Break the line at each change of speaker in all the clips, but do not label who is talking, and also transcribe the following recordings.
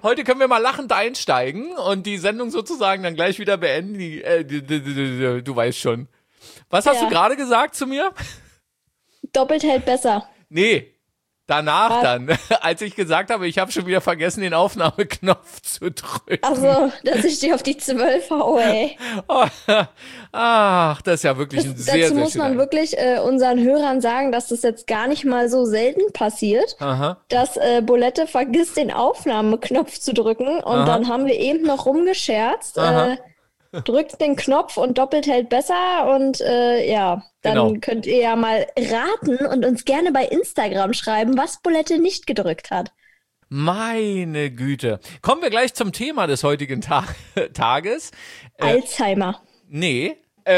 heute können wir mal lachend einsteigen und die Sendung sozusagen dann gleich wieder beenden. Du weißt schon. Was hast du gerade gesagt zu mir?
Doppelt hält besser.
Nee, danach dann, als ich gesagt habe, ich habe schon wieder vergessen, den Aufnahmeknopf zu drücken.
Ach so, dass ich dir auf die 12 haue, ey.
Ach, das ist ja wirklich ein sehr,
dazu
sehr
muss man wirklich unseren Hörern sagen, dass das jetzt gar nicht mal so selten passiert, dass Bolette vergisst, den Aufnahmeknopf zu drücken und dann haben wir eben noch rumgescherzt, drückt den Knopf und doppelt hält besser und dann könnt ihr ja mal raten und uns gerne bei Instagram schreiben, was Bolette nicht gedrückt hat.
Meine Güte. Kommen wir gleich zum Thema des heutigen Tages.
Alzheimer.
Nee.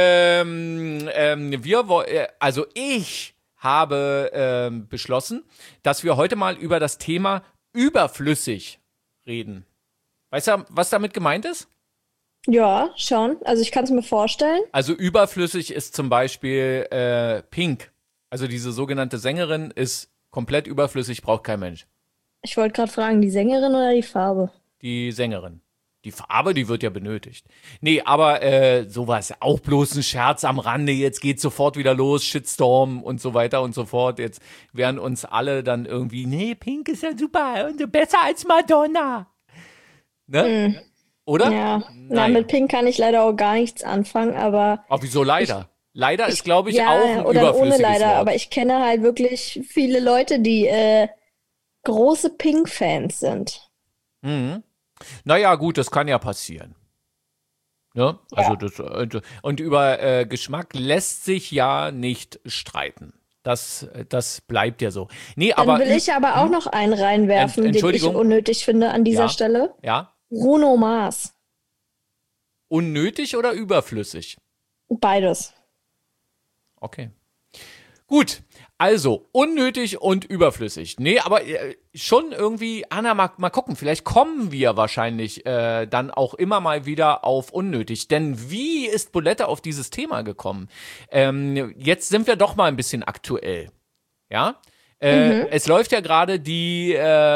Ich habe beschlossen, dass wir heute mal über das Thema überflüssig reden. Weißt du, was damit gemeint ist?
Ja, schon. Also ich kann es mir vorstellen.
Also überflüssig ist zum Beispiel Pink. Also diese sogenannte Sängerin ist komplett überflüssig, braucht kein Mensch.
Ich wollte gerade fragen, die Sängerin oder die Farbe?
Die Sängerin. Die Farbe, die wird ja benötigt. Nee, aber sowas, auch bloß ein Scherz am Rande, jetzt geht sofort wieder los, Shitstorm und so weiter und so fort. Jetzt werden uns alle dann irgendwie, nee, Pink ist ja super und besser als Madonna. Ne? Oder?
Ja, mit Pink kann ich leider auch gar nichts anfangen, aber...
Ach, wieso leider? Leider ist, glaube ich, auch ein
oder
überflüssiges
ohne leider,
Wort.
aber ich kenne halt wirklich viele Leute, die große Pink-Fans sind.
Mhm. Naja, gut, das kann ja passieren. Ne? Also und über Geschmack lässt sich ja nicht streiten. Das bleibt ja so. Nee,
Dann will ich aber auch noch einen reinwerfen, den ich unnötig finde an dieser Stelle.
Ja.
Bruno Mars.
Unnötig oder überflüssig?
Beides.
Okay. Gut, also unnötig und überflüssig. Nee, aber schon irgendwie, Anna, mal gucken, vielleicht kommen wir wahrscheinlich dann auch immer mal wieder auf unnötig. Denn wie ist Bolette auf dieses Thema gekommen? Jetzt sind wir doch mal ein bisschen aktuell. Ja? Es läuft ja gerade die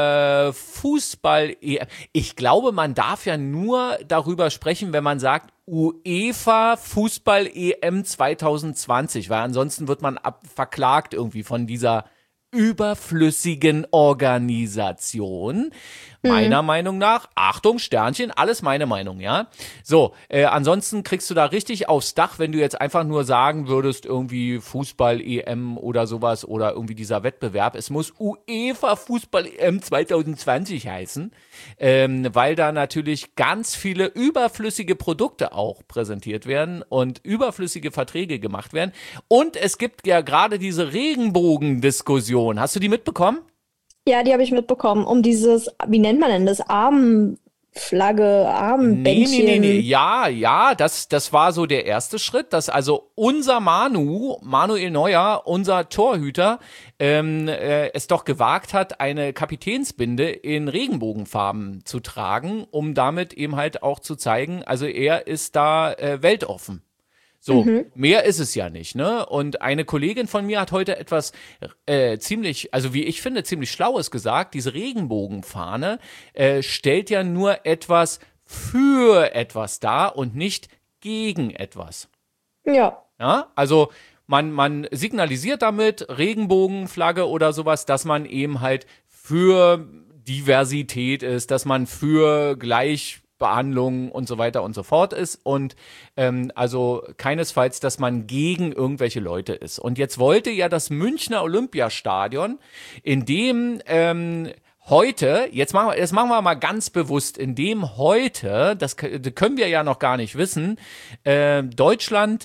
Fußball-EM. Ich glaube, man darf ja nur darüber sprechen, wenn man sagt, UEFA Fußball-EM 2020, weil ansonsten wird man verklagt irgendwie von dieser überflüssigen Organisation. Meiner Meinung nach, Achtung, Sternchen, alles meine Meinung, ja. So, ansonsten kriegst du da richtig aufs Dach, wenn du jetzt einfach nur sagen würdest, irgendwie Fußball-EM oder sowas oder irgendwie dieser Wettbewerb. Es muss UEFA Fußball-EM 2020 heißen, weil da natürlich ganz viele überflüssige Produkte auch präsentiert werden und überflüssige Verträge gemacht werden. Und es gibt ja gerade diese Regenbogendiskussion. Hast du die mitbekommen?
Ja, die habe ich mitbekommen. Um dieses, wie nennt man denn das? Armenflagge, Armbändchen.
Nee. Ja, das war so der erste Schritt, dass also unser Manuel Neuer, unser Torhüter, es doch gewagt hat, eine Kapitänsbinde in Regenbogenfarben zu tragen, um damit eben halt auch zu zeigen, also er ist da weltoffen. So, mehr ist es ja nicht, ne? Und eine Kollegin von mir hat heute etwas ziemlich, also wie ich finde, ziemlich Schlaues gesagt. Diese Regenbogenfahne stellt ja nur etwas für etwas dar und nicht gegen etwas.
Ja.
Also man signalisiert damit, Regenbogenflagge oder sowas, dass man eben halt für Diversität ist, dass man für Gleichbehandlung und so weiter und so fort ist und also keinesfalls, dass man gegen irgendwelche Leute ist. Und jetzt wollte ja das Münchner Olympiastadion, in dem heute, das machen wir mal ganz bewusst, in dem heute, das können wir ja noch gar nicht wissen, Deutschland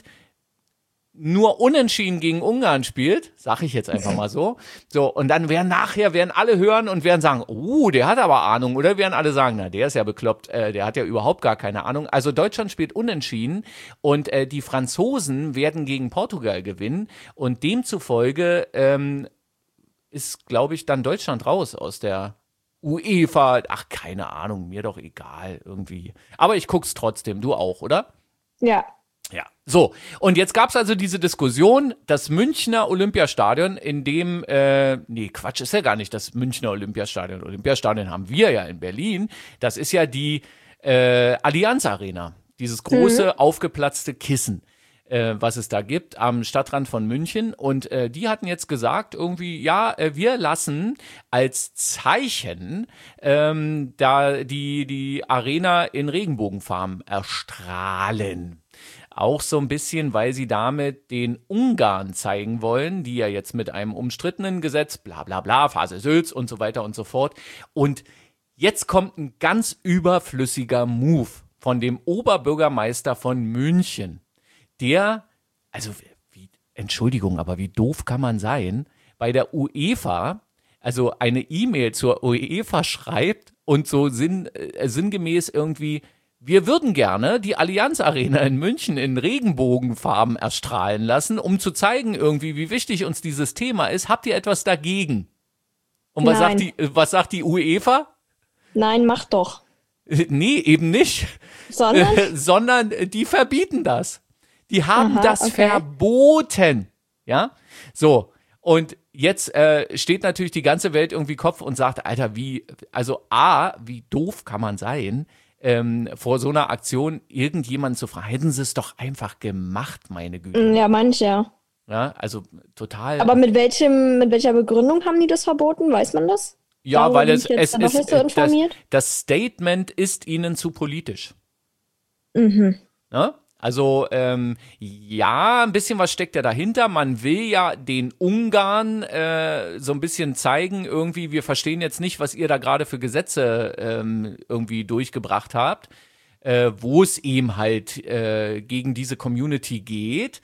nur unentschieden gegen Ungarn spielt, sag ich jetzt einfach mal so. So, und dann werden alle hören und werden sagen, der hat aber Ahnung. Oder werden alle sagen, na, der ist ja bekloppt, der hat ja überhaupt gar keine Ahnung. Also Deutschland spielt unentschieden und die Franzosen werden gegen Portugal gewinnen. Und demzufolge ist, glaube ich, dann Deutschland raus aus der UEFA. Ach, keine Ahnung, mir doch egal irgendwie. Aber ich guck's trotzdem, du auch, oder?
Ja.
Ja, so. Und jetzt gab es also diese Diskussion, das Münchner Olympiastadion, in dem, Quatsch, ist ja gar nicht das Münchner Olympiastadion. Olympiastadion haben wir ja in Berlin. Das ist ja die Allianz Arena, dieses große, aufgeplatzte Kissen, was es da gibt am Stadtrand von München. Und die hatten jetzt gesagt, irgendwie, ja, wir lassen als Zeichen da die Arena in Regenbogenfarben erstrahlen. Auch so ein bisschen, weil sie damit den Ungarn zeigen wollen, die ja jetzt mit einem umstrittenen Gesetz, bla bla bla, Phase Sülz und so weiter und so fort. Und jetzt kommt ein ganz überflüssiger Move von dem Oberbürgermeister von München. Der, also, Entschuldigung, aber wie doof kann man sein, bei der UEFA, also eine E-Mail zur UEFA schreibt und so sinngemäß irgendwie, wir würden gerne die Allianz Arena in München in Regenbogenfarben erstrahlen lassen, um zu zeigen irgendwie, wie wichtig uns dieses Thema ist. Habt ihr etwas dagegen? Und was sagt die UEFA?
Nein, mach doch.
Nee, eben nicht. Sondern die verbieten das. Die haben das verboten. Ja? So. Und jetzt steht natürlich die ganze Welt irgendwie Kopf und sagt, Alter, wie doof kann man sein, vor so einer Aktion irgendjemanden zu fragen. Hätten sie es doch einfach gemacht, meine Güte.
Ja, manche.
Ja, also total.
Aber mit welcher Begründung haben die das verboten? Weiß man das?
Ja,
Darüber
weil
bin ich jetzt noch nicht so informiert.
Das Statement ist ihnen zu politisch.
Mhm.
Ja? Also, ja, ein bisschen was steckt ja dahinter. Man will ja den Ungarn so ein bisschen zeigen, irgendwie, wir verstehen jetzt nicht, was ihr da gerade für Gesetze irgendwie durchgebracht habt, wo es eben halt gegen diese Community geht.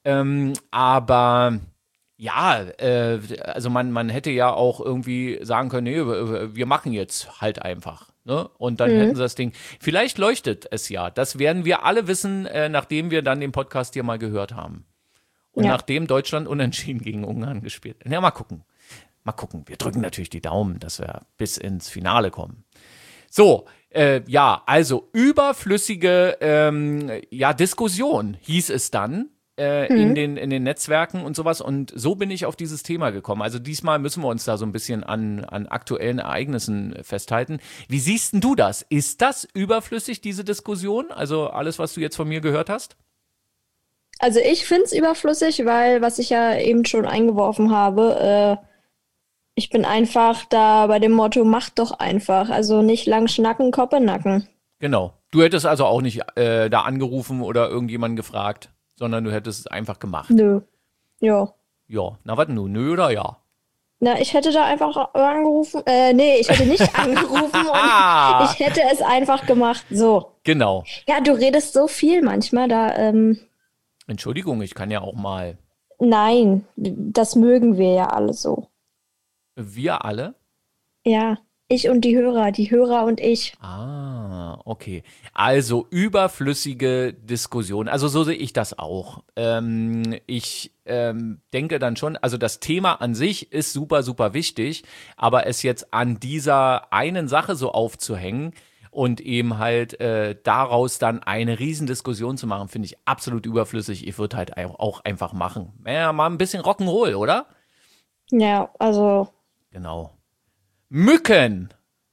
Aber ja, also man hätte ja auch irgendwie sagen können, nee, wir machen jetzt halt einfach. Ne? Und dann hätten sie das Ding. Vielleicht leuchtet es ja. Das werden wir alle wissen, nachdem wir dann den Podcast hier mal gehört haben. Und nachdem Deutschland unentschieden gegen Ungarn gespielt hat. Ja, mal gucken. Mal gucken. Wir drücken natürlich die Daumen, dass wir bis ins Finale kommen. So, also überflüssige Diskussion hieß es dann. In den Netzwerken und sowas. Und so bin ich auf dieses Thema gekommen. Also diesmal müssen wir uns da so ein bisschen an aktuellen Ereignissen festhalten. Wie siehst denn du das? Ist das überflüssig, diese Diskussion? Also alles, was du jetzt von mir gehört hast?
Also ich finde es überflüssig, weil, was ich ja eben schon eingeworfen habe, ich bin einfach da bei dem Motto, mach doch einfach. Also nicht lang schnacken, Koppe nacken.
Genau. Du hättest also auch nicht da angerufen oder irgendjemanden gefragt, sondern du hättest es einfach gemacht.
Nö. Ja.
Ja, na was nun? Nö oder ja?
Na, ich hätte da einfach angerufen. Ich hätte nicht angerufen und ich hätte es einfach gemacht. So.
Genau.
Ja, du redest so viel manchmal da.
Entschuldigung, ich kann ja auch mal.
Nein, das mögen wir ja alle so.
Wir alle?
Ja. Ich und die Hörer und ich.
Ah, okay. Also überflüssige Diskussion. Also so sehe ich das auch. Ich denke dann schon, also das Thema an sich ist super, super wichtig, aber es jetzt an dieser einen Sache so aufzuhängen und eben halt daraus dann eine Riesendiskussion zu machen, finde ich absolut überflüssig. Ich würde halt auch einfach machen. Ja, mal ein bisschen Rock'n'Roll, oder?
Ja, also.
Genau. Mücken.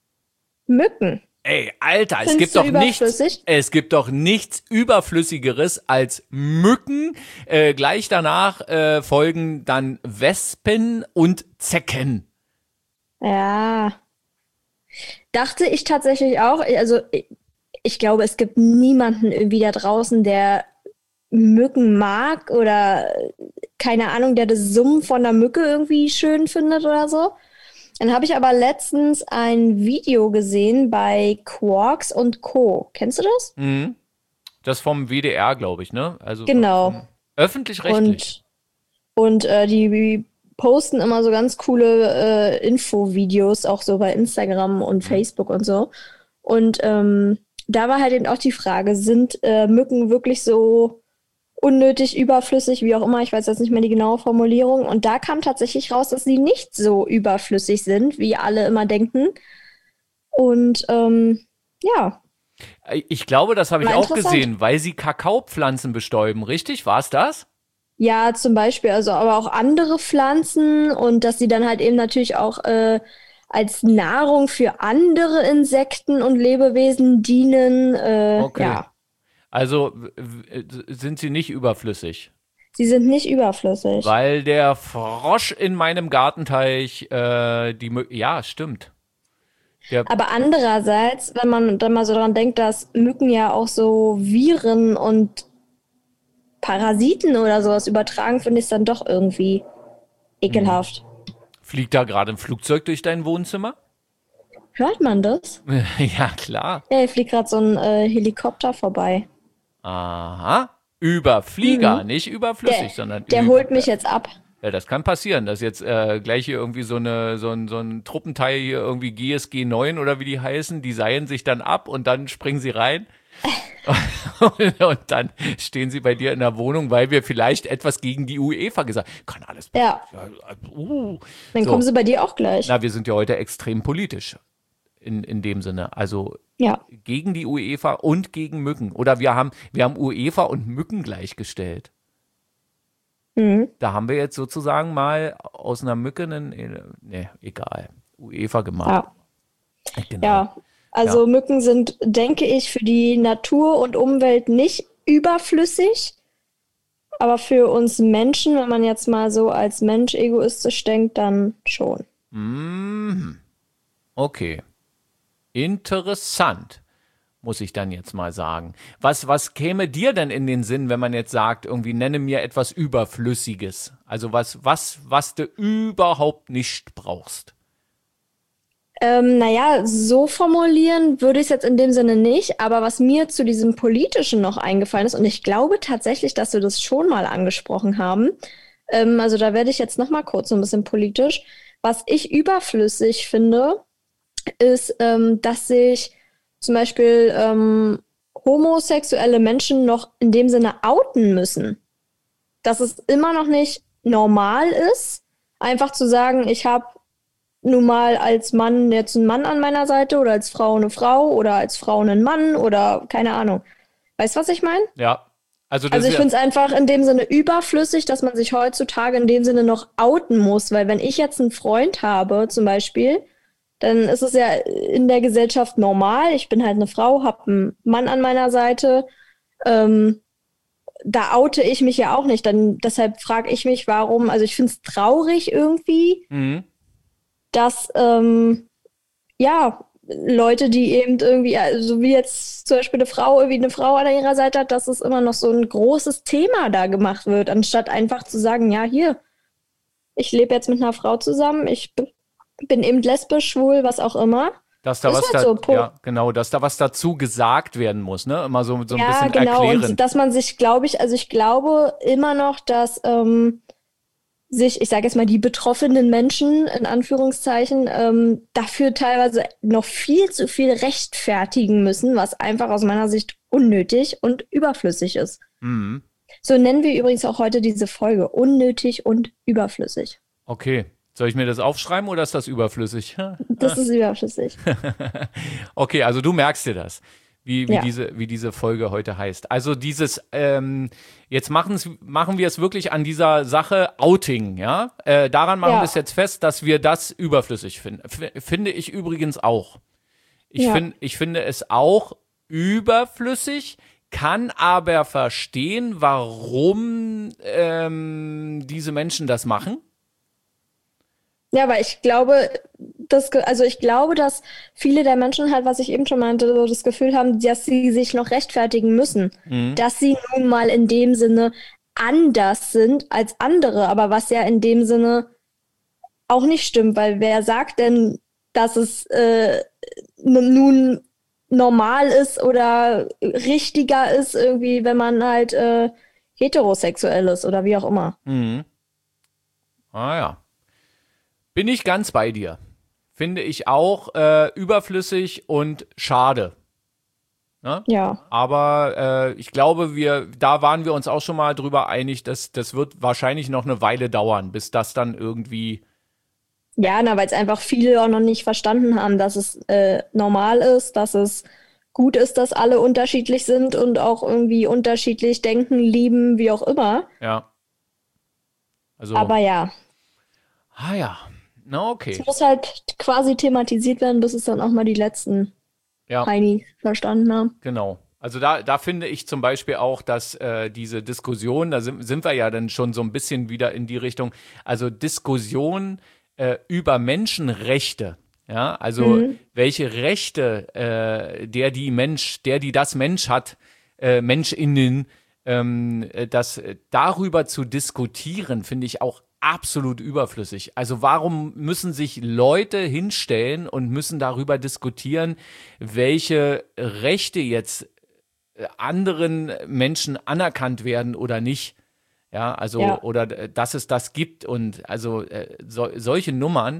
Ey, Alter, es gibt doch nichts Überflüssigeres als Mücken. Gleich danach folgen dann Wespen und Zecken.
Ja. Dachte ich tatsächlich auch. Also ich glaube, es gibt niemanden irgendwie da draußen, der Mücken mag oder keine Ahnung, der das Summen von der Mücke irgendwie schön findet oder so. Dann habe ich aber letztens ein Video gesehen bei Quarks und Co. Kennst du das?
Mhm. Das vom WDR, glaube ich, ne? Also
genau.
Öffentlich-rechtlich.
Und die posten immer so ganz coole Infovideos, auch so bei Instagram und Facebook und so. Und da war halt eben auch die Frage, sind Mücken wirklich so unnötig, überflüssig, wie auch immer, ich weiß jetzt nicht mehr die genaue Formulierung. Und da kam tatsächlich raus, dass sie nicht so überflüssig sind, wie alle immer denken. Und ja.
Ich glaube, das habe ich
War
auch
interessant.
gesehen, weil sie Kakaopflanzen bestäuben, richtig? War es das?
Ja, zum Beispiel, also aber auch andere Pflanzen und dass sie dann halt eben natürlich auch als Nahrung für andere Insekten und Lebewesen dienen.
Okay.
Ja,
Also sind sie nicht überflüssig.
sie sind nicht überflüssig.
Weil der Frosch in meinem Gartenteich, ja, stimmt. Der,
Aber andererseits, wenn man dann mal so dran denkt, dass Mücken ja auch so Viren und Parasiten oder sowas übertragen, finde ich es dann doch irgendwie ekelhaft.
fliegt da gerade ein Flugzeug durch dein Wohnzimmer?
Hört man das?
Ja, klar.
Ja, hier fliegt gerade so ein Helikopter vorbei.
Aha. Über Flieger, nicht überflüssig, sondern
Der
über.
holt mich jetzt ab.
Ja, das kann passieren, dass jetzt gleich hier irgendwie so ein Truppenteil hier irgendwie GSG 9 oder wie die heißen, die seilen sich dann ab und dann springen sie rein. Und dann stehen sie bei dir in der Wohnung, weil wir vielleicht etwas gegen die UEFA gesagt haben. Kann alles
Ja, dann
So.
kommen sie bei dir auch gleich.
Na, wir sind ja heute extrem politisch in dem Sinne. Also
Ja.
gegen die UEFA und gegen Mücken. Oder wir haben UEFA und Mücken gleichgestellt.
Mhm.
Da haben wir jetzt sozusagen mal aus einer Mücke egal, UEFA gemacht.
Ja.
Genau.
Ja. Also Mücken sind, denke ich, für die Natur und Umwelt nicht überflüssig. Aber für uns Menschen, wenn man jetzt mal so als Mensch egoistisch denkt, dann schon.
Okay. Interessant, muss ich dann jetzt mal sagen. Was käme dir denn in den Sinn, wenn man jetzt sagt, irgendwie nenne mir etwas Überflüssiges? Also was du überhaupt nicht brauchst.
Naja, so formulieren würde ich es jetzt in dem Sinne nicht, aber was mir zu diesem Politischen noch eingefallen ist, und ich glaube tatsächlich, dass wir das schon mal angesprochen haben, also da werde ich jetzt noch mal kurz so ein bisschen politisch, was ich überflüssig finde, ist, dass sich zum Beispiel homosexuelle Menschen noch in dem Sinne outen müssen. Dass es immer noch nicht normal ist, einfach zu sagen, ich habe nun mal als Mann jetzt einen Mann an meiner Seite oder als Frau eine Frau oder als Frau einen Mann oder keine Ahnung. Weißt du, was ich meine?
Ja. Also
Also ich finde es einfach in dem Sinne überflüssig, dass man sich heutzutage in dem Sinne noch outen muss, weil wenn ich jetzt einen Freund habe zum Beispiel, dann ist es ja in der Gesellschaft normal. Ich bin halt eine Frau, habe einen Mann an meiner Seite. Da oute ich mich ja auch nicht. Deshalb frage ich mich, warum, also ich finde es traurig irgendwie, dass ja, Leute, die eben irgendwie, also wie jetzt zum Beispiel eine Frau an ihrer Seite hat, dass es immer noch so ein großes Thema da gemacht wird, anstatt einfach zu sagen, ja, hier, ich lebe jetzt mit einer Frau zusammen, ich bin eben lesbisch, schwul, was auch immer.
dass da
Ist
was
halt so, Punkt.
ja, genau, dass da was dazu gesagt werden muss, ne? Immer so ein
Ja,
bisschen
genau.
erklärend.
Und dass man sich, glaube ich, also ich glaube immer noch, dass sich, ich sage jetzt mal, die betroffenen Menschen in Anführungszeichen dafür teilweise noch viel zu viel rechtfertigen müssen, was einfach aus meiner Sicht unnötig und überflüssig ist. So nennen wir übrigens auch heute diese Folge, unnötig und überflüssig.
Okay. Soll ich mir das aufschreiben oder ist das überflüssig?
Das ist überflüssig.
Okay, also du merkst dir das, wie
Ja.
diese Folge heute heißt. Also dieses, jetzt machen wir es wirklich an dieser Sache Outing, ja? Daran machen
Ja.
wir es jetzt fest, dass wir das überflüssig finden. Finde ich übrigens auch.
Ja.
Ich finde es auch überflüssig, kann aber verstehen, warum diese Menschen das machen.
Ja, weil ich glaube, ich glaube, dass viele der Menschen halt, was ich eben schon meinte, so das Gefühl haben, dass sie sich noch rechtfertigen müssen. Dass sie nun mal in dem Sinne anders sind als andere, aber was ja in dem Sinne auch nicht stimmt, weil wer sagt denn, dass es nun normal ist oder richtiger ist, irgendwie, wenn man halt heterosexuell ist oder wie auch immer.
Ah ja. Bin ich ganz bei dir. Finde ich auch überflüssig und schade. Ne?
Ja.
Aber ich glaube, da waren wir uns auch schon mal drüber einig, dass das wird wahrscheinlich noch eine Weile dauern, bis das dann irgendwie.
Ja, weil es einfach viele auch noch nicht verstanden haben, dass es normal ist, dass es gut ist, dass alle unterschiedlich sind und auch irgendwie unterschiedlich denken, lieben, wie auch immer.
Ja. Also.
Aber ja.
Ah ja. Na, okay.
Es muss halt quasi thematisiert werden, bis es dann auch mal die letzten Heini verstanden haben.
Genau. Also da finde ich zum Beispiel auch, dass diese Diskussion, da sind wir ja dann schon so ein bisschen wieder in die Richtung, also Diskussion über Menschenrechte, ja, also welche Rechte der die das Mensch hat, MenschInnen, das darüber zu diskutieren, finde ich auch absolut überflüssig. Also warum müssen sich Leute hinstellen und müssen darüber diskutieren, welche Rechte jetzt anderen Menschen anerkannt werden oder nicht? Ja, also, oder dass es das gibt und also solche Nummern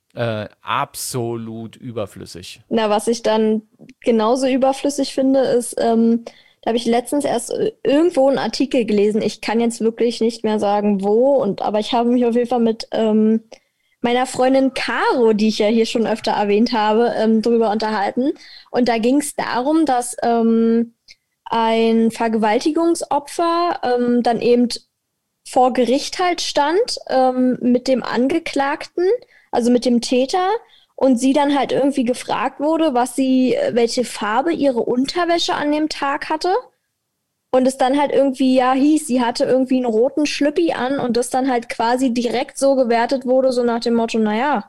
absolut überflüssig.
Na, was ich dann genauso überflüssig finde, ist, da habe ich letztens erst irgendwo einen Artikel gelesen. Ich kann jetzt wirklich nicht mehr sagen, wo, aber ich habe mich auf jeden Fall mit meiner Freundin Caro, die ich ja hier schon öfter erwähnt habe, drüber unterhalten. Und da ging es darum, dass ein Vergewaltigungsopfer dann eben vor Gericht halt stand mit dem Angeklagten, also mit dem Täter, und sie dann halt irgendwie gefragt wurde, welche Farbe ihre Unterwäsche an dem Tag hatte. Und es dann halt irgendwie hieß, sie hatte irgendwie einen roten Schlüppi an und das dann halt quasi direkt so gewertet wurde, so nach dem Motto, naja,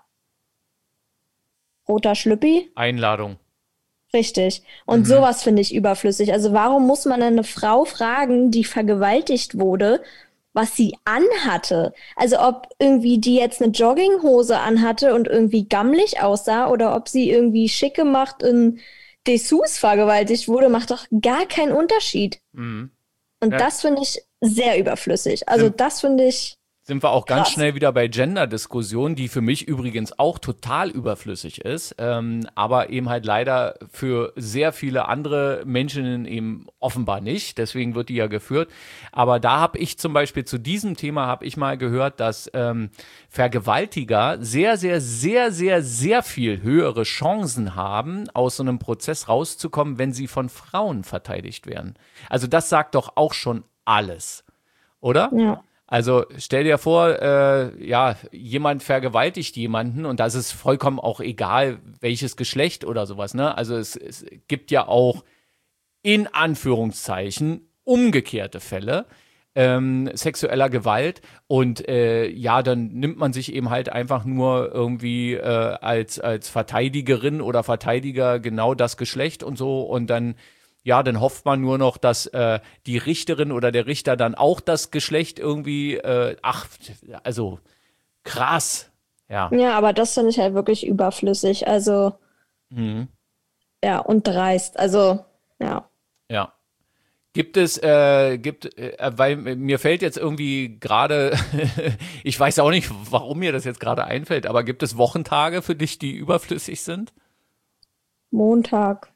roter Schlüppi.
Einladung.
Richtig. Und sowas finde ich überflüssig. Also warum muss man eine Frau fragen, die vergewaltigt wurde, was sie anhatte? Also ob irgendwie die jetzt eine Jogginghose anhatte und irgendwie gammelig aussah oder ob sie irgendwie schick gemacht in Dessous vergewaltigt wurde, macht doch gar keinen Unterschied. Und das finde ich sehr überflüssig. Also das finde ich
sind wir auch ganz schnell wieder bei Gender-Diskussionen, die für mich übrigens auch total überflüssig ist, aber eben halt leider für sehr viele andere Menschen eben offenbar nicht. Deswegen wird die ja geführt. Aber da habe ich zum Beispiel zu diesem Thema habe ich mal gehört, dass Vergewaltiger sehr, sehr, sehr, sehr, sehr viel höhere Chancen haben, aus so einem Prozess rauszukommen, wenn sie von Frauen verteidigt werden. Also das sagt doch auch schon alles, oder?
Ja.
Also stell dir vor, jemand vergewaltigt jemanden und das ist vollkommen auch egal, welches Geschlecht oder sowas, ne? Also es gibt ja auch in Anführungszeichen umgekehrte Fälle sexueller Gewalt und dann nimmt man sich eben halt einfach nur irgendwie als Verteidigerin oder Verteidiger genau das Geschlecht und so und dann hofft man nur noch, dass die Richterin oder der Richter dann auch das Geschlecht irgendwie, also krass. Ja,
aber das finde ich halt wirklich überflüssig. Also, und dreist. Also, ja.
Ja. Weil mir fällt jetzt irgendwie gerade, ich weiß auch nicht, warum mir das jetzt gerade einfällt, aber gibt es Wochentage für dich, die überflüssig sind?
Montag.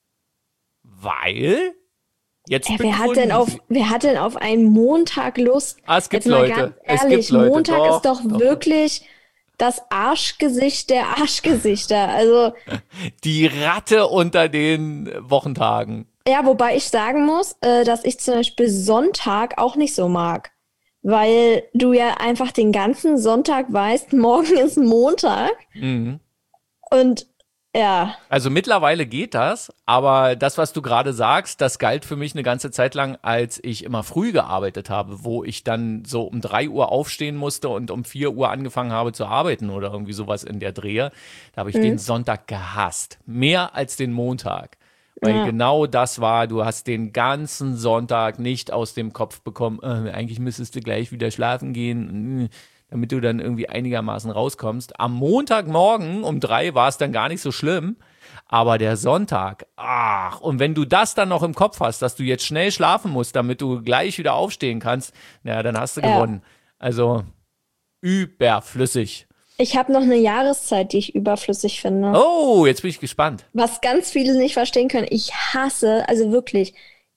Weil? Jetzt
wer hat denn auf einen Montag Lust?
Es gibt
Jetzt mal
Leute.
ganz ehrlich, Montag ist doch wirklich das Arschgesicht der Arschgesichter. Also
die Ratte unter den Wochentagen.
Ja, wobei ich sagen muss, dass ich zum Beispiel Sonntag auch nicht so mag. Weil du ja einfach den ganzen Sonntag weißt, morgen ist Montag. Und ja.
Also mittlerweile geht das, aber das, was du gerade sagst, das galt für mich eine ganze Zeit lang, als ich immer früh gearbeitet habe, wo ich dann so um 3 Uhr aufstehen musste und um 4 Uhr angefangen habe zu arbeiten oder irgendwie sowas in der Drehe. Da habe ich den Sonntag gehasst. Mehr als den Montag. Weil genau das war, du hast den ganzen Sonntag nicht aus dem Kopf bekommen, eigentlich müsstest du gleich wieder schlafen gehen, damit du dann irgendwie einigermaßen rauskommst. Am Montagmorgen um 3 war es dann gar nicht so schlimm, aber der Sonntag, und wenn du das dann noch im Kopf hast, dass du jetzt schnell schlafen musst, damit du gleich wieder aufstehen kannst, dann hast du gewonnen. Also überflüssig.
Ich habe noch eine Jahreszeit, die ich überflüssig finde.
Oh, jetzt bin ich gespannt.
Was ganz viele nicht verstehen können. Ich hasse, also wirklich,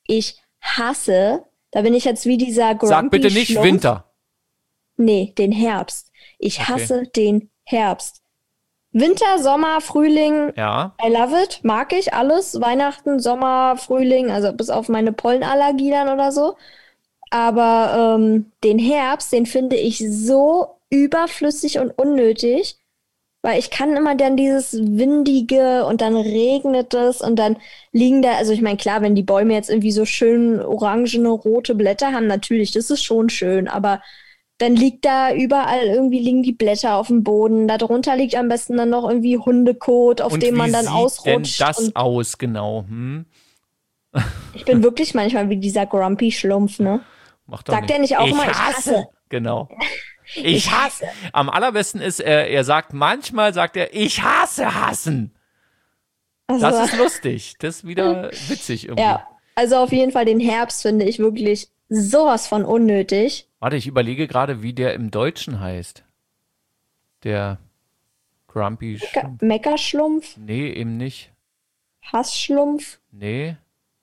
da bin ich jetzt wie dieser Grumpy
Sag bitte nicht Winter.
Nee, den Herbst. Ich hasse den Herbst. Winter, Sommer, Frühling,
Ja.
I love it, mag ich alles. Weihnachten, Sommer, Frühling, also bis auf meine Pollenallergie dann oder so. Aber den Herbst, den finde ich so überflüssig und unnötig, weil ich kann immer dann dieses Windige und dann regnet es und dann liegen da, also ich meine, klar, wenn die Bäume jetzt irgendwie so schön orangene, rote Blätter haben, natürlich, das ist schon schön, aber dann liegt da überall irgendwie liegen die Blätter auf dem Boden. Darunter liegt am besten dann noch irgendwie Hundekot, auf dem man dann ausrutscht.
Wie sieht denn das aus, genau?
Ich bin wirklich manchmal wie dieser Grumpy Schlumpf, ne? Sagt er nicht auch immer, ich hasse?
Genau. Ich hasse. Am allerbesten ist, manchmal sagt er, ich hasse hassen. Also, das ist lustig. Das ist wieder witzig irgendwie.
Ja, also auf jeden Fall den Herbst finde ich wirklich sowas von unnötig.
Warte, ich überlege gerade, wie der im Deutschen heißt. Der Grumpy Schlumpf.
Meckerschlumpf?
Nee, eben nicht.
Hassschlumpf?
Nee.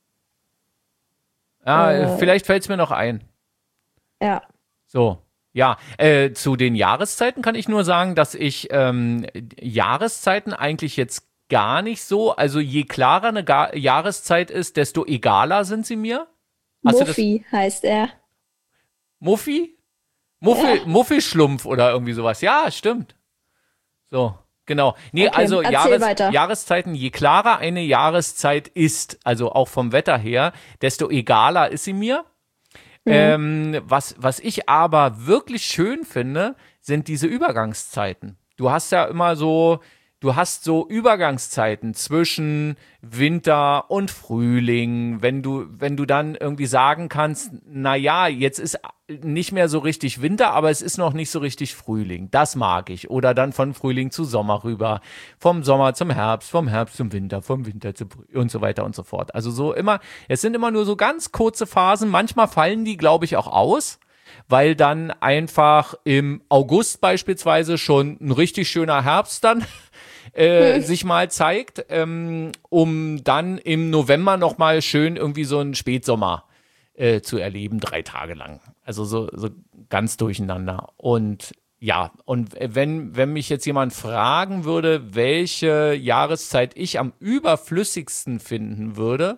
Vielleicht fällt es mir noch ein.
Ja.
So, ja. Zu den Jahreszeiten kann ich nur sagen, dass ich Jahreszeiten eigentlich jetzt gar nicht so, also je klarer eine Jahreszeit ist, desto egaler sind sie mir.
Muffi heißt er.
Muffi? Muffi-Schlumpf oder irgendwie sowas. Ja, stimmt. So, genau. Nee,
okay,
also
weiter.
Jahreszeiten, je klarer eine Jahreszeit ist, also auch vom Wetter her, desto egaler ist sie mir. Was ich aber wirklich schön finde, sind diese Übergangszeiten. Du hast so Übergangszeiten zwischen Winter und Frühling, wenn du dann irgendwie sagen kannst, na ja, jetzt ist nicht mehr so richtig Winter, aber es ist noch nicht so richtig Frühling. Das mag ich. Oder dann von Frühling zu Sommer rüber, vom Sommer zum Herbst, vom Herbst zum Winter, vom Winter zu und so weiter und so fort. Also es sind immer nur so ganz kurze Phasen. Manchmal fallen die, glaube ich, auch aus, weil dann einfach im August beispielsweise schon ein richtig schöner Herbst dann sich mal zeigt, um dann im November nochmal schön irgendwie so einen Spätsommer zu erleben, 3 Tage lang. Also so ganz durcheinander. Und ja, und wenn mich jetzt jemand fragen würde, welche Jahreszeit ich am überflüssigsten finden würde,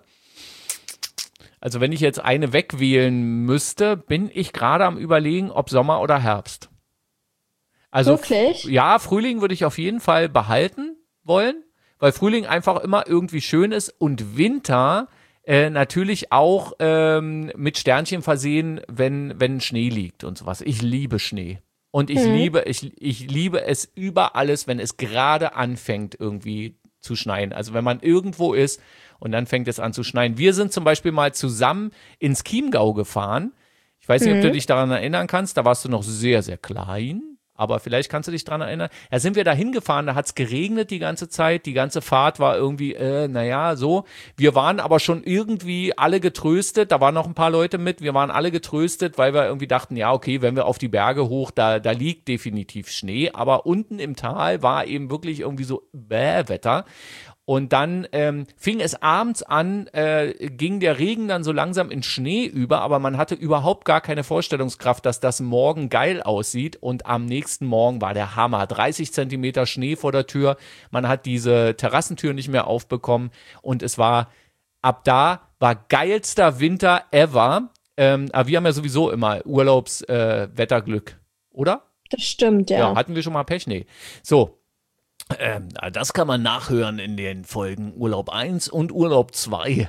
also wenn ich jetzt eine wegwählen müsste, bin ich gerade am Überlegen, ob Sommer oder Herbst. Also
wirklich?
Ja, Frühling würde ich auf jeden Fall behalten wollen, weil Frühling einfach immer irgendwie schön ist und Winter natürlich auch mit Sternchen versehen, wenn Schnee liegt und sowas. Ich liebe Schnee. Und ich liebe es über alles, wenn es gerade anfängt irgendwie zu schneien. Also wenn man irgendwo ist und dann fängt es an zu schneien. Wir sind zum Beispiel mal zusammen ins Chiemgau gefahren. Ich weiß nicht, ob du dich daran erinnern kannst. Da warst du noch sehr, sehr klein. Aber vielleicht kannst du dich dran erinnern. Ja, sind wir da hingefahren, da hat es geregnet die ganze Zeit. Die ganze Fahrt war irgendwie, so. Wir waren aber schon irgendwie alle getröstet. Da waren noch ein paar Leute mit. Wir waren alle getröstet, weil wir irgendwie dachten, ja, okay, wenn wir auf die Berge hoch, da liegt definitiv Schnee. Aber unten im Tal war eben wirklich irgendwie so Wetter. Und dann fing es abends an, ging der Regen dann so langsam in Schnee über, aber man hatte überhaupt gar keine Vorstellungskraft, dass das morgen geil aussieht. Und am nächsten Morgen war der Hammer. 30 Zentimeter Schnee vor der Tür. Man hat diese Terrassentür nicht mehr aufbekommen. Und ab da war geilster Winter ever. Aber wir haben ja sowieso immer Urlaubswetterglück, oder?
Das stimmt, ja.
Hatten wir schon mal Pech? Nee. So. Das kann man nachhören in den Folgen Urlaub 1 und Urlaub 2,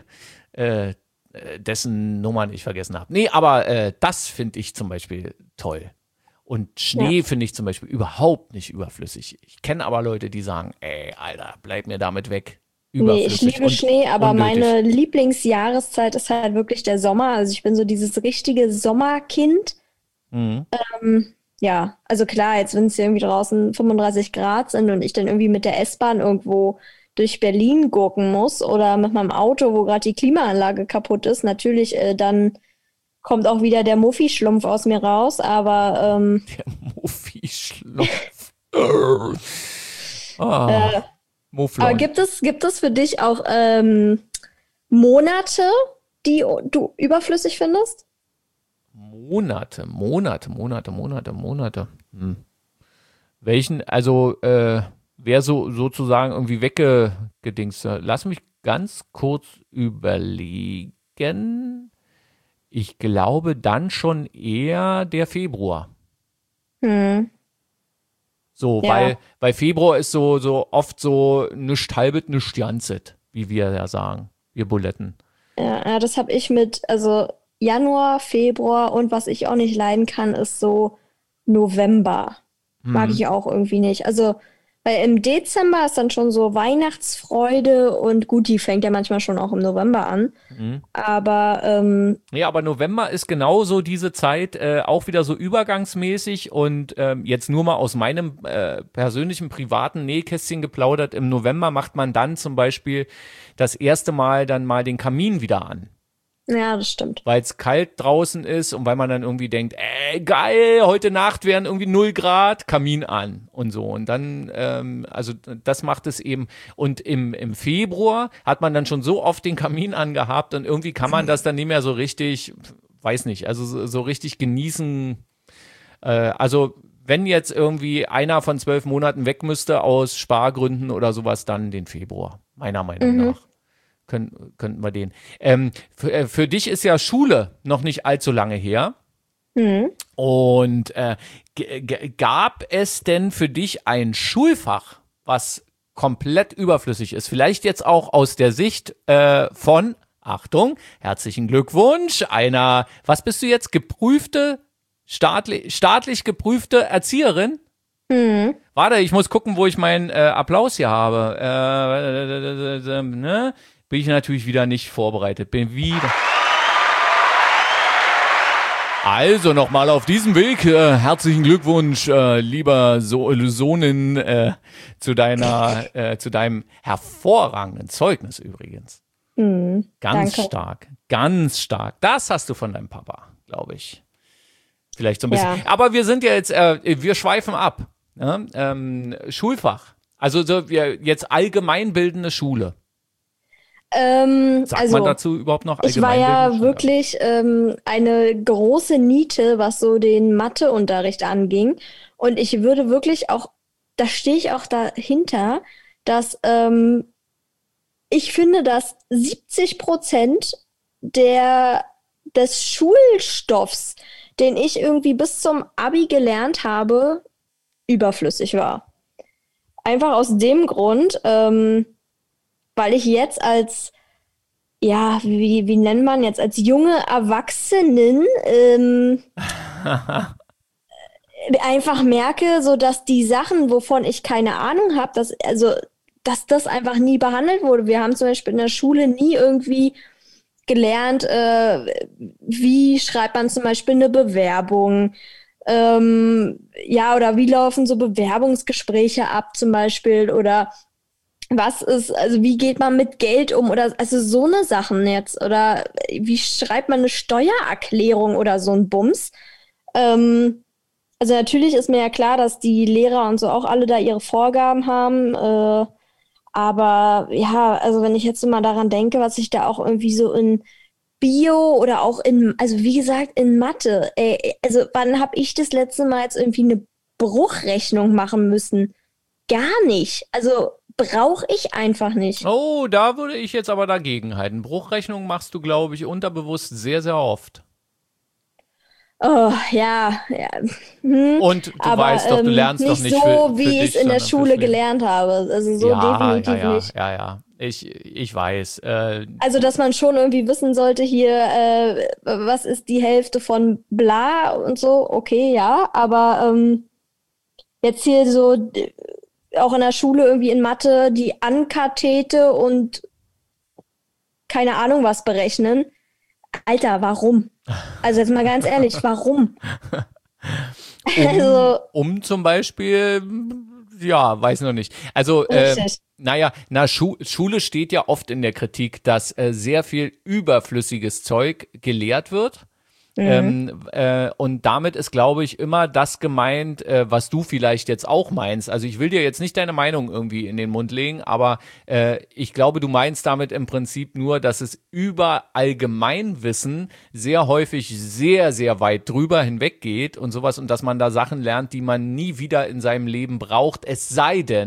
dessen Nummern ich vergessen habe. Nee, aber das finde ich zum Beispiel toll. Und Schnee finde ich zum Beispiel überhaupt nicht überflüssig. Ich kenne aber Leute, die sagen, ey, Alter, bleib mir damit weg.
Nee, ich liebe Schnee, aber meine Lieblingsjahreszeit ist halt wirklich der Sommer. Also ich bin so dieses richtige Sommerkind.
Mhm.
Ja, also klar, jetzt wenn es irgendwie draußen 35 Grad sind und ich dann irgendwie mit der S-Bahn irgendwo durch Berlin gurken muss oder mit meinem Auto, wo gerade die Klimaanlage kaputt ist, natürlich dann kommt auch wieder der Muffi-Schlumpf aus mir raus, aber
der Muffi-Schlumpf.
Aber gibt es für dich auch Monate, die du überflüssig findest?
Monate. Welchen wäre so sozusagen irgendwie weggedingst. Lass mich ganz kurz überlegen. Ich glaube dann schon eher der Februar. So,
Ja.
weil Februar ist so oft so nischt halbet, nischt janzet, wie wir ja sagen, wir Buletten.
Ja, das habe ich also Januar, Februar und was ich auch nicht leiden kann, ist so November. Mag ich auch irgendwie nicht. Also, weil im Dezember ist dann schon so Weihnachtsfreude und gut, die fängt ja manchmal schon auch im November an. Aber
Ja, aber November ist genauso diese Zeit, auch wieder so übergangsmäßig und jetzt nur mal aus meinem persönlichen privaten Nähkästchen geplaudert. Im November macht man dann zum Beispiel das erste Mal dann mal den Kamin wieder an.
ja, das stimmt.
Weil es kalt draußen ist und weil man dann irgendwie denkt, geil, heute Nacht wären irgendwie 0 Grad, Kamin an und so. Und dann, also das macht es eben. Und im Februar hat man dann schon so oft den Kamin angehabt und irgendwie kann man das dann nicht mehr so richtig, weiß nicht, also so richtig genießen. Also wenn jetzt irgendwie einer von 12 Monaten weg müsste aus Spargründen oder sowas, dann den Februar, meiner Meinung nach. Könnten wir den. Für dich ist ja Schule noch nicht allzu lange her. Und gab es denn für dich ein Schulfach, was komplett überflüssig ist? Vielleicht jetzt auch aus der Sicht von, Achtung, herzlichen Glückwunsch, was bist du jetzt, staatlich geprüfte Erzieherin? Warte, ich muss gucken, wo ich meinen Applaus hier habe. Ne? Bin ich natürlich wieder nicht vorbereitet. Also nochmal auf diesem Weg, herzlichen Glückwunsch, lieber Sohnin, zu deinem hervorragenden Zeugnis übrigens. Ganz
danke.
stark, ganz stark. Das hast du von deinem Papa, glaube ich. Vielleicht so ein bisschen.
Ja.
Aber wir sind ja jetzt, wir schweifen ab. Ne? Schulfach. Also so, jetzt allgemeinbildende Schule. Sagt man dazu überhaupt noch
ich war ja
allgemeinbildende
wirklich eine große Niete, was so den Matheunterricht anging. Und ich würde wirklich auch, da stehe ich auch dahinter, dass ich finde, dass 70% des Schulstoffs, den ich irgendwie bis zum Abi gelernt habe, überflüssig war. Einfach aus dem Grund, weil ich jetzt wie nennt man jetzt, als junge Erwachsenen einfach merke, so dass die Sachen, wovon ich keine Ahnung habe, dass das einfach nie behandelt wurde. Wir haben zum Beispiel in der Schule nie irgendwie gelernt, wie schreibt man zum Beispiel eine Bewerbung, oder wie laufen so Bewerbungsgespräche ab zum Beispiel oder wie geht man mit Geld um oder also so eine Sachen jetzt oder wie schreibt man eine Steuererklärung oder so ein Bums. Also natürlich ist mir ja klar, dass die Lehrer und so auch alle da ihre Vorgaben haben, aber ja, also wenn ich jetzt so mal daran denke, was ich da auch irgendwie so in Bio oder auch also wie gesagt in Mathe, also wann habe ich das letzte Mal jetzt irgendwie eine Bruchrechnung machen müssen? Gar nicht. Also brauche ich einfach nicht.
Oh, da würde ich jetzt aber dagegen halten. Bruchrechnung machst du, glaube ich, unterbewusst sehr, sehr oft.
Oh, ja.
Und du weißt doch, du lernst doch nicht
so, wie ich es in der Schule gelernt habe. Also so definitiv nicht.
Ja. Ich weiß.
Also, dass man schon irgendwie wissen sollte, hier, was ist die Hälfte von bla und so, okay, ja, aber jetzt hier so auch in der Schule irgendwie in Mathe die Ankathete und keine Ahnung was berechnen. Alter, warum? Also jetzt mal ganz ehrlich, warum?
Um zum Beispiel, ja, weiß noch nicht. Also, Schule steht ja oft in der Kritik, dass sehr viel überflüssiges Zeug gelehrt wird. Und damit ist, glaube ich, immer das gemeint, was du vielleicht jetzt auch meinst. Also ich will dir jetzt nicht deine Meinung irgendwie in den Mund legen, aber ich glaube, du meinst damit im Prinzip nur, dass es über Allgemeinwissen sehr häufig sehr, sehr weit drüber hinweg geht und sowas und dass man da Sachen lernt, die man nie wieder in seinem Leben braucht, es sei denn,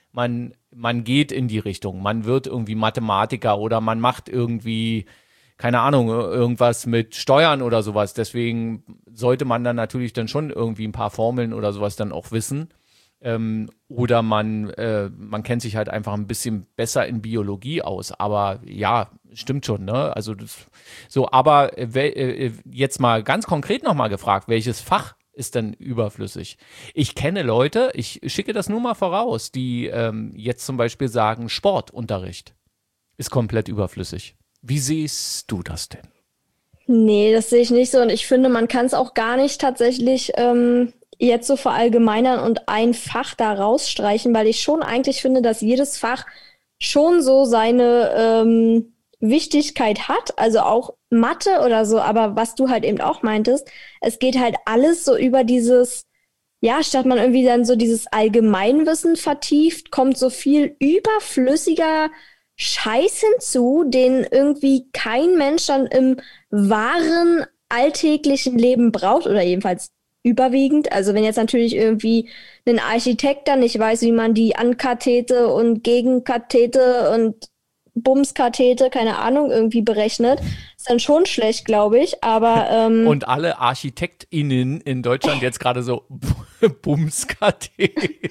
man geht in die Richtung, man wird irgendwie Mathematiker oder man macht irgendwie, keine Ahnung, irgendwas mit Steuern oder sowas. Deswegen sollte man dann natürlich dann schon irgendwie ein paar Formeln oder sowas dann auch wissen. Oder man kennt sich halt einfach ein bisschen besser in Biologie aus. Aber ja, stimmt schon, ne? Also aber jetzt mal ganz konkret nochmal gefragt, welches Fach ist denn überflüssig? Ich kenne Leute, ich schicke das nur mal voraus, die jetzt zum Beispiel sagen, Sportunterricht ist komplett überflüssig. Wie siehst du das denn?
Nee, das sehe ich nicht so. Und ich finde, man kann es auch gar nicht tatsächlich jetzt so verallgemeinern und ein Fach da rausstreichen, weil ich schon eigentlich finde, dass jedes Fach schon so seine Wichtigkeit hat, also auch Mathe oder so, aber was du halt eben auch meintest, es geht halt alles so über dieses, ja, statt man irgendwie dann so dieses Allgemeinwissen vertieft, kommt so viel überflüssiger Scheiß hinzu, den irgendwie kein Mensch dann im wahren alltäglichen Leben braucht oder jedenfalls überwiegend. Also wenn jetzt natürlich irgendwie ein Architekt dann nicht weiß, wie man die Ankathete und Gegenkathete und Bumskathete, keine Ahnung, irgendwie berechnet, ist dann schon schlecht, glaube ich. Aber
und alle ArchitektInnen in Deutschland jetzt gerade so Bumskathete.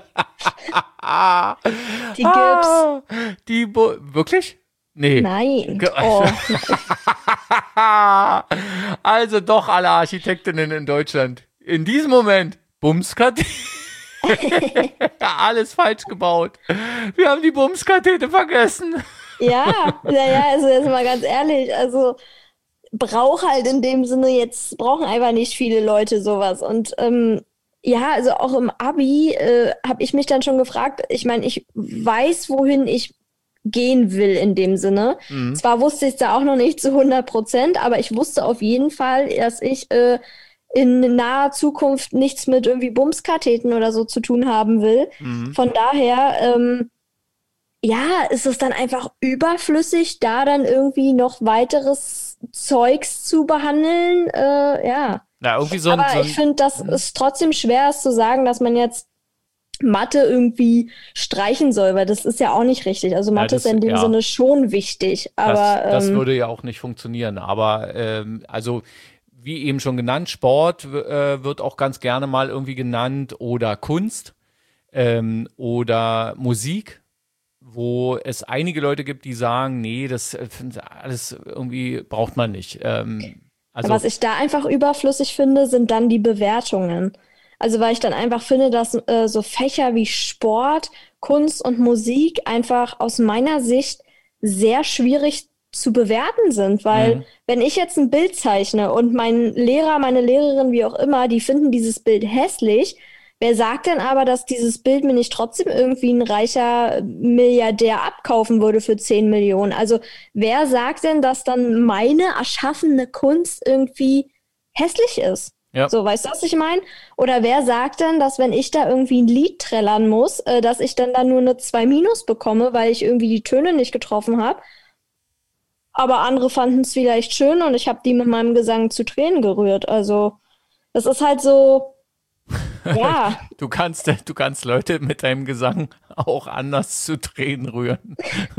Die gibt's.
Wirklich? Nee.
Nein. Oh.
Also doch alle Architektinnen in Deutschland. In diesem Moment Bumskathete. Alles falsch gebaut. Wir haben die Bumskathete vergessen.
Ja, also jetzt mal ganz ehrlich, also braucht halt in dem Sinne jetzt, brauchen einfach nicht viele Leute sowas. Und ja, also auch im Abi habe ich mich dann schon gefragt, ich meine, ich weiß, wohin ich gehen will in dem Sinne. Zwar wusste ich es da auch noch nicht zu 100%, aber ich wusste auf jeden Fall, dass ich in naher Zukunft nichts mit irgendwie Bumskatheten oder so zu tun haben will. Von daher, ja, ist es dann einfach überflüssig, da dann irgendwie noch weiteres Zeugs zu behandeln. Ja.
Na, irgendwie
Aber ich finde, dass es trotzdem schwer ist zu sagen, dass man jetzt Mathe irgendwie streichen soll, weil das ist ja auch nicht richtig. Also Mathe ist in dem Sinne schon wichtig. Aber
das würde ja auch nicht funktionieren. Aber also wie eben schon genannt, Sport wird auch ganz gerne mal irgendwie genannt oder Kunst oder Musik, wo es einige Leute gibt, die sagen, nee, das alles irgendwie braucht man nicht. Also
was ich da einfach überflüssig finde, sind dann die Bewertungen. Also weil ich dann einfach finde, dass so Fächer wie Sport, Kunst und Musik einfach aus meiner Sicht sehr schwierig zu bewerten sind, weil wenn ich jetzt ein Bild zeichne und mein Lehrer, meine Lehrerin, wie auch immer, die finden dieses Bild hässlich, wer sagt denn aber, dass dieses Bild mir nicht trotzdem irgendwie ein reicher Milliardär abkaufen würde für 10 Millionen? Also wer sagt denn, dass dann meine erschaffene Kunst irgendwie hässlich ist?
Ja.
So, weißt du, was ich meine? Oder wer sagt denn, dass wenn ich da irgendwie ein Lied trällern muss, dass ich dann da nur eine 2 bekomme, weil ich irgendwie die Töne nicht getroffen habe? Aber andere fanden es vielleicht schön und ich habe die mit meinem Gesang zu Tränen gerührt. Also, das ist halt so, ja.
Du kannst Leute mit deinem Gesang auch anders zu Tränen rühren.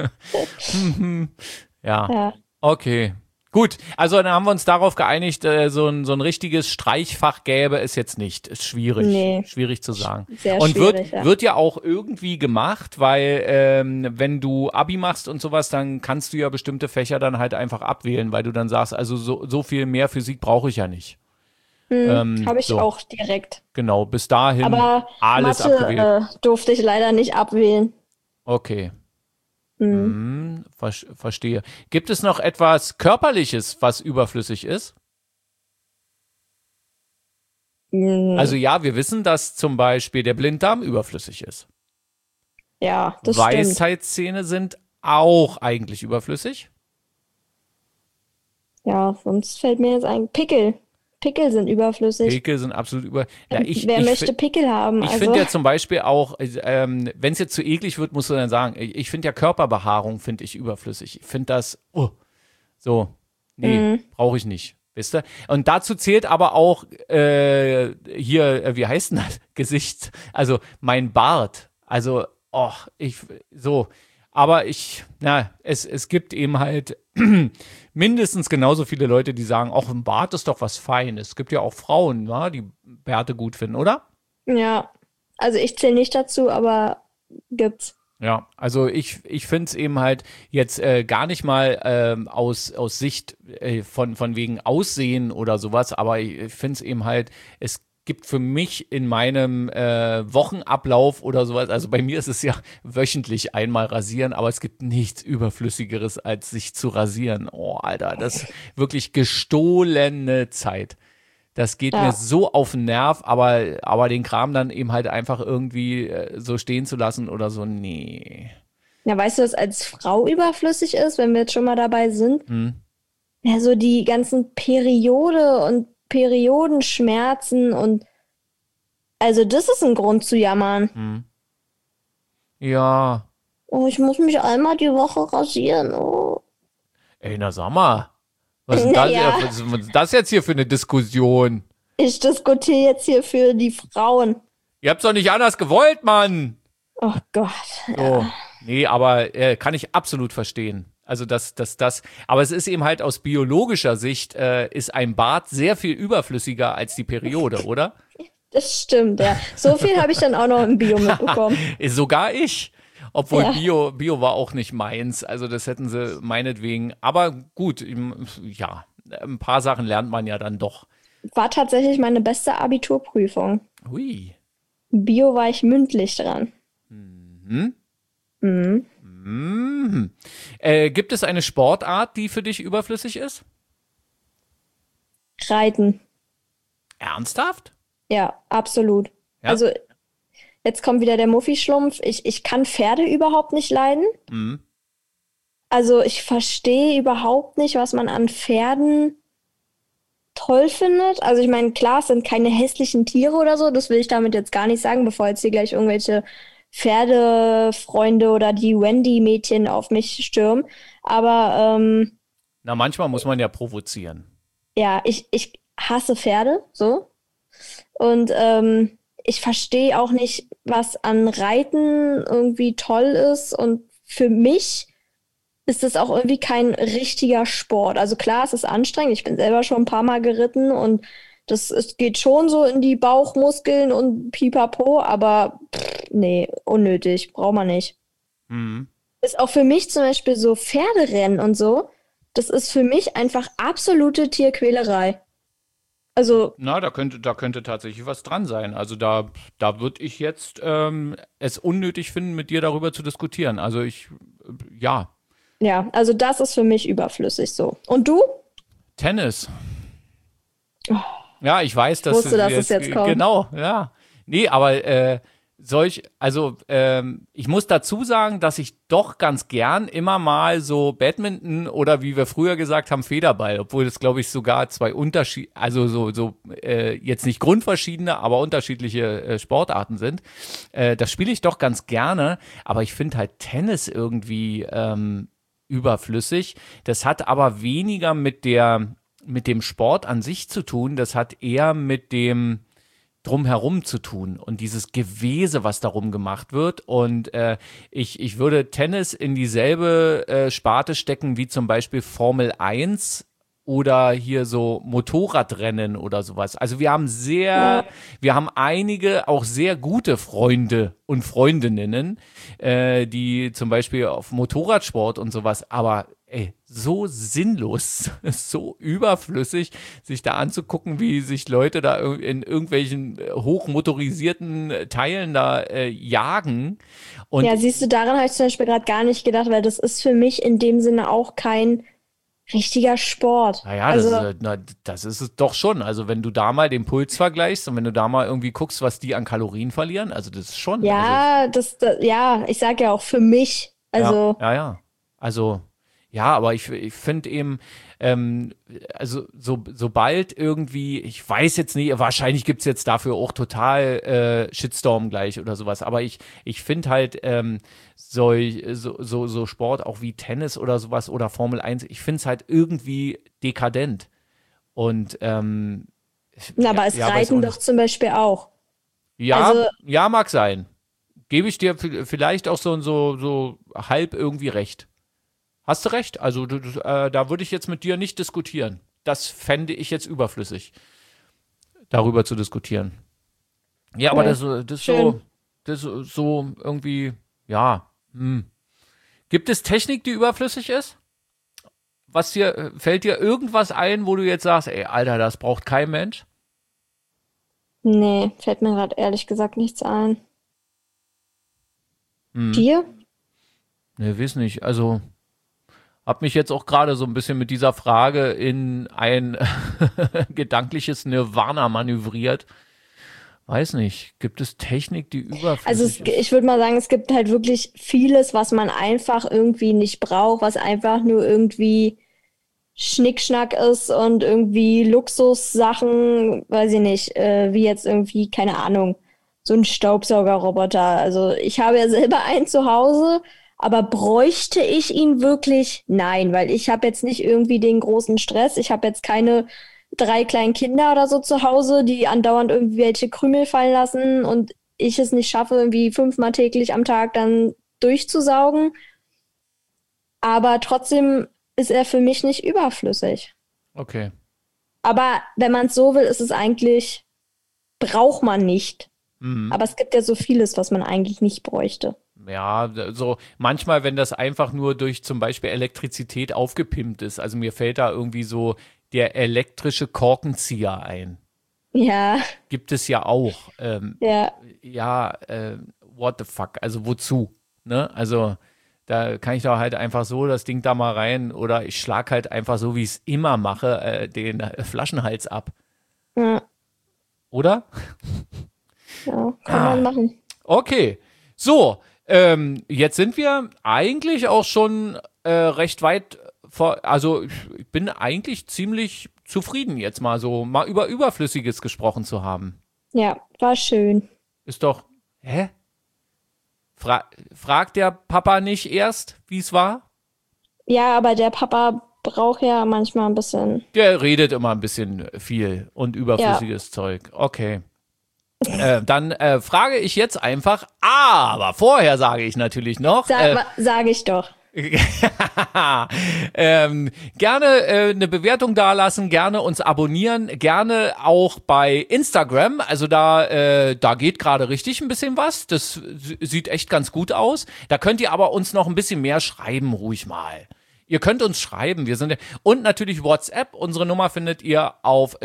Ja. Okay. Gut, also dann haben wir uns darauf geeinigt, so ein richtiges Streichfach gäbe es jetzt nicht. Ist schwierig. Nee. Schwierig zu sagen.
Sehr
und
schwierig,
wird ja auch irgendwie gemacht, weil wenn du Abi machst und sowas, dann kannst du ja bestimmte Fächer dann halt einfach abwählen, weil du dann sagst, also so viel mehr Physik brauche ich ja nicht.
Habe ich auch direkt.
Genau, bis dahin
aber
alles
Mathe,
abgewählt.
Durfte ich leider nicht abwählen.
Okay. Verstehe. Gibt es noch etwas Körperliches, was überflüssig ist? Also ja, wir wissen, dass zum Beispiel der Blinddarm überflüssig ist.
Ja, das stimmt.
Weisheitszähne sind auch eigentlich überflüssig.
Ja, sonst fällt mir jetzt ein Pickel. Pickel sind überflüssig.
Pickel sind absolut überflüssig.
Ja, wer möchte Pickel haben?
Ich finde ja zum Beispiel auch, wenn es jetzt zu eklig wird, musst du dann sagen, ich finde ja Körperbehaarung finde ich überflüssig. Ich finde das, brauche ich nicht. Wisst ihr? Und dazu zählt aber auch hier, wie heißt denn das? Gesicht, also mein Bart. Also Aber es gibt eben halt mindestens genauso viele Leute, die sagen, ach, ein Bart ist doch was Feines. Es gibt ja auch Frauen, die Bärte gut finden, oder?
Ja, also ich zähle nicht dazu, aber gibt's.
Ja, also ich finde es eben halt jetzt gar nicht mal aus Sicht von wegen Aussehen oder sowas, aber ich finde es eben halt, es gibt für mich in meinem Wochenablauf oder sowas, also bei mir ist es ja wöchentlich einmal rasieren, aber es gibt nichts Überflüssigeres, als sich zu rasieren. Oh, Alter, das ist wirklich gestohlene Zeit. Das geht mir so auf den Nerv, aber den Kram dann eben halt einfach irgendwie so stehen zu lassen oder so, nee.
Ja, weißt du, was als Frau überflüssig ist, wenn wir jetzt schon mal dabei sind? Ja, so die ganzen Periode und Periodenschmerzen und also das ist ein Grund zu jammern.
Ja.
Oh, ich muss mich einmal die Woche rasieren. Oh.
Ey, na sag mal. Was ist das jetzt hier für eine Diskussion?
Ich diskutiere jetzt hier für die Frauen.
Ihr habt's doch nicht anders gewollt, Mann.
Oh Gott.
So. Nee, aber kann ich absolut verstehen. Also aber es ist eben halt aus biologischer Sicht, ist ein Bart sehr viel überflüssiger als die Periode, oder?
Das stimmt, ja. So viel habe ich dann auch noch im Bio mitbekommen.
Sogar ich. Obwohl Bio war auch nicht meins. Also das hätten sie meinetwegen. Aber gut, ja, ein paar Sachen lernt man ja dann doch.
War tatsächlich meine beste Abiturprüfung.
Hui.
Bio war ich mündlich dran.
Gibt es eine Sportart, die für dich überflüssig ist?
Reiten.
Ernsthaft?
Ja, absolut.
Ja?
Also jetzt kommt wieder der Muffi-Schlumpf. Ich kann Pferde überhaupt nicht leiden. Also ich verstehe überhaupt nicht, was man an Pferden toll findet. Also ich meine, klar, es sind keine hässlichen Tiere oder so. Das will ich damit jetzt gar nicht sagen, bevor jetzt hier gleich irgendwelche Pferdefreunde oder die Wendy-Mädchen auf mich stürmen. Aber
na, manchmal muss man ja provozieren.
ja, ich hasse Pferde, so. Und ich verstehe auch nicht, was an Reiten irgendwie toll ist. Und für mich ist das auch irgendwie kein richtiger Sport. Also klar, es ist anstrengend. Ich bin selber schon ein paar Mal geritten und es geht schon so in die Bauchmuskeln und pipapo, aber nee, unnötig, braucht man nicht. Ist auch für mich zum Beispiel so Pferderennen und so, das ist für mich einfach absolute Tierquälerei. Also,
na, da könnte tatsächlich was dran sein. Also da würde ich jetzt es unnötig finden, mit dir darüber zu diskutieren. Also ja.
Ja, also das ist für mich überflüssig so. Und du?
Tennis. Ja, ich weiß, dass
wusste, dass es jetzt kommt.
Genau, ja. Nee, aber ich muss dazu sagen, dass ich doch ganz gern immer mal so Badminton oder wie wir früher gesagt haben, Federball, obwohl das, glaube ich, sogar zwei jetzt nicht grundverschiedene, aber unterschiedliche Sportarten sind. Das spiele ich doch ganz gerne, aber ich finde halt Tennis irgendwie überflüssig. Das hat aber weniger mit dem Sport an sich zu tun, das hat eher mit dem Drumherum zu tun und dieses Gewese, was darum gemacht wird. Und ich würde Tennis in dieselbe Sparte stecken wie zum Beispiel Formel 1 oder hier so Motorradrennen oder sowas. Also wir haben einige auch sehr gute Freunde und Freundinnen, die zum Beispiel auf Motorradsport und sowas, aber so sinnlos, so überflüssig, sich da anzugucken, wie sich Leute da in irgendwelchen hochmotorisierten Teilen da jagen. Und
ja, siehst du, daran habe ich zum Beispiel gerade gar nicht gedacht, weil das ist für mich in dem Sinne auch kein richtiger Sport.
Naja,
also,
das ist es doch schon. Also wenn du da mal den Puls vergleichst und wenn du da mal irgendwie guckst, was die an Kalorien verlieren, also das ist schon.
Ja, ja, ich sage ja auch für mich. Also.
Ja. Also, ja, aber ich finde eben, also sobald irgendwie, ich weiß jetzt nicht, wahrscheinlich gibt's jetzt dafür auch total Shitstorm gleich oder sowas, aber ich finde halt so Sport auch wie Tennis oder sowas oder Formel 1, ich finde es halt irgendwie dekadent. Und
aber es reiten doch zum Beispiel auch.
Ja,
also,
ja, mag sein. gebe ich dir vielleicht auch so halb irgendwie recht. Hast du recht? Also da würde ich jetzt mit dir nicht diskutieren. Das fände ich jetzt überflüssig, darüber zu diskutieren. Ja, aber das so irgendwie, ja. Gibt es Technik, die überflüssig ist? Fällt dir irgendwas ein, wo du jetzt sagst, ey, Alter, das braucht kein Mensch?
Nee, fällt mir gerade ehrlich gesagt nichts ein. Dir?
Nee, weiß nicht. Also, hab mich jetzt auch gerade so ein bisschen mit dieser Frage in ein gedankliches Nirvana manövriert. Weiß nicht, gibt es Technik, die überflüssig ist?
Ich würde mal sagen, es gibt halt wirklich vieles, was man einfach irgendwie nicht braucht, was einfach nur irgendwie Schnickschnack ist und irgendwie Luxussachen, weiß ich nicht, wie jetzt irgendwie, keine Ahnung, so ein Staubsaugerroboter. Also ich habe ja selber einen zu Hause, aber bräuchte ich ihn wirklich? Nein, weil ich habe jetzt nicht irgendwie den großen Stress. Ich habe jetzt keine 3 kleinen Kinder oder so zu Hause, die andauernd irgendwelche Krümel fallen lassen und ich es nicht schaffe, irgendwie 5-mal täglich am Tag dann durchzusaugen. Aber trotzdem ist er für mich nicht überflüssig.
Okay.
Aber wenn man es so will, ist es eigentlich, braucht man nicht. Aber es gibt ja so vieles, was man eigentlich nicht bräuchte.
Ja, so manchmal, wenn das einfach nur durch zum Beispiel Elektrizität aufgepimpt ist. Also mir fällt da irgendwie so der elektrische Korkenzieher ein.
Ja.
Gibt es ja auch.
Ja.
Ja, what the fuck? Also wozu? Ne? Also da kann ich doch halt einfach so das Ding da mal rein oder ich schlag halt einfach so, wie ich es immer mache, den Flaschenhals ab.
Ja.
Oder?
Ja, kann man machen.
Okay. So, jetzt sind wir eigentlich auch schon recht weit also ich bin eigentlich ziemlich zufrieden, jetzt mal über Überflüssiges gesprochen zu haben.
Ja, war schön.
Ist doch, hä? Fragt der Papa nicht erst, wie es war?
Ja, aber der Papa braucht ja manchmal ein bisschen.
Der redet immer ein bisschen viel und überflüssiges Zeug. Okay. Dann frage ich jetzt einfach, aber vorher sage ich natürlich noch.
Sage ich doch.
Gerne eine Bewertung dalassen, gerne uns abonnieren, gerne auch bei Instagram. Also da geht gerade richtig ein bisschen was. Das sieht echt ganz gut aus. Da könnt ihr aber uns noch ein bisschen mehr schreiben, ruhig mal. Ihr könnt uns schreiben, und natürlich WhatsApp. Unsere Nummer findet ihr auf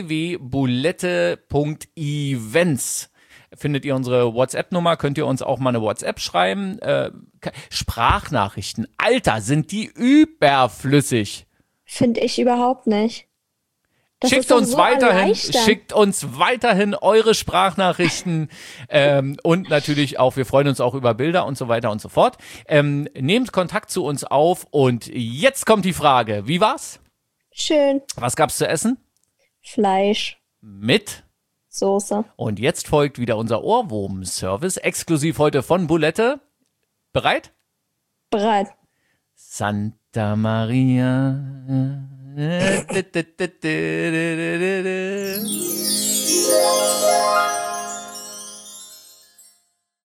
www.bulette.events. Findet ihr unsere WhatsApp-Nummer, könnt ihr uns auch mal eine WhatsApp schreiben. Sprachnachrichten, Alter, sind die überflüssig.
Finde ich überhaupt nicht. Das
schickt uns weiterhin eure Sprachnachrichten und natürlich auch, wir freuen uns auch über Bilder und so weiter und so fort. Nehmt Kontakt zu uns auf und jetzt kommt die Frage, wie war's?
Schön.
Was gab's zu essen?
Fleisch.
Mit?
Soße.
Und jetzt folgt wieder unser Ohrwurm-Service, exklusiv heute von Bulette. Bereit?
Bereit.
Santa Maria.